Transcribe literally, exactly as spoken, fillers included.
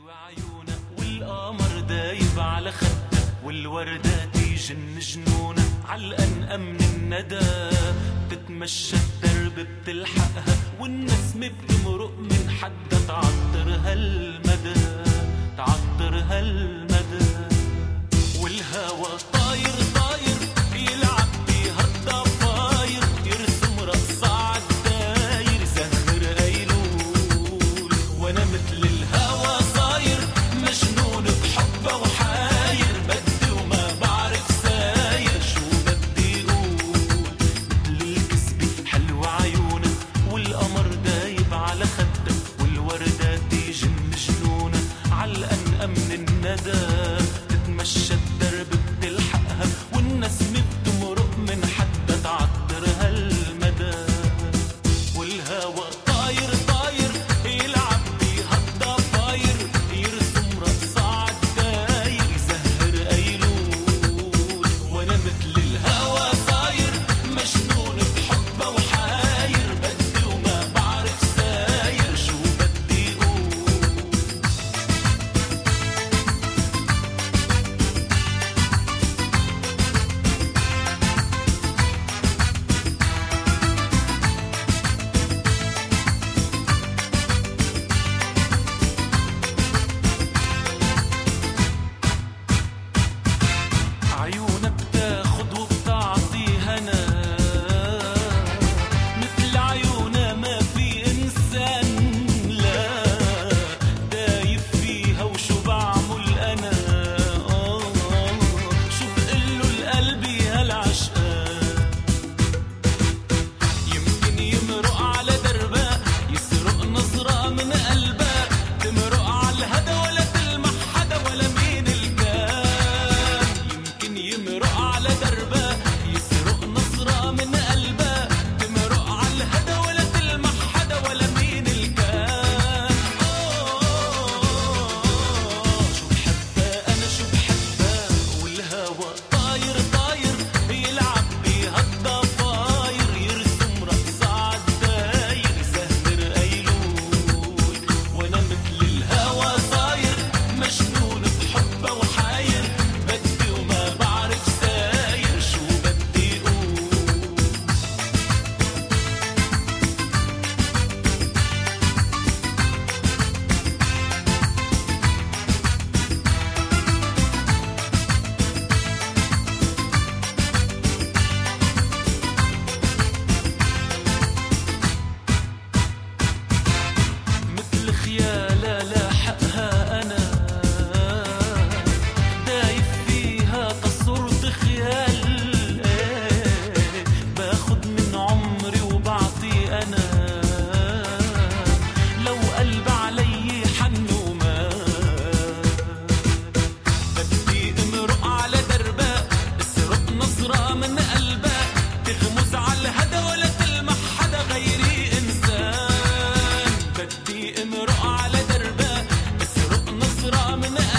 حلوة عيونك والقمر دايب على خدك والوردة تيجن جنونك علقن من الندى بتتمشى الدرب بتلحقها والنسمة بتمرق من حدها تعطر هالمدى تعطر هالمدى والهوا طاير طاير يلعب بهالضفاير يرسم رقصة عالداير زهر أيلول وانا مثل الهوا صاير مجنون بحبه وحاير بدي وما بعرف ساير شو بدي اقول مثل الكسبة حلوة عيونك والقمر دايب على خدك والوردة تيجن مجنونة علقن من الندى تتمشى الدرب بتلحقها والنسمة بتمرق من حدها تعطر هالمدى والهوا طاير طاير يلعب بهالضفاير يرسم رقصة عالداير يزهر أيلول وانا مثل الهوا صاير مجنون بحبه وحاير بدي وما بعرف ساير شو بدي اقول عيونك بتاخد وبتعطي هنا مثل عيونها ما في انسان لا دايب فيها وشو بعمل انا آه شو بقله لقلبي هالعشقان يمكن يمرق على دربها يسرق نظرة من قلبها تمرق على الهدى ولا تلمح حدا ولا مين الكان يمكن يمرق على دربها يسرق نظرة من قلبها تمرق على الهدى ولا تلمح حدا ولا مين الكان شو بحبها أنا شو بحبها والهوا طاير طاير يلعب بهالضفاير يرسم رقصة عالداير يزهر أيلول وانا مثل الهوا صاير مجنون بحبه وحاير بدي وما بعرف ساير شو بدي اقول مثل خيالة لاحقها أنا دايب فيها تصرت خيال إيه باخد من عمري وبعطي أنا لو قلب علي حن ومال بدي امرق على دربها اسرق نظرة من قلبها تغمز على الهدى ولا تلمح حدا غيري إنسان بدي امرق على دربها اسرق نظرة من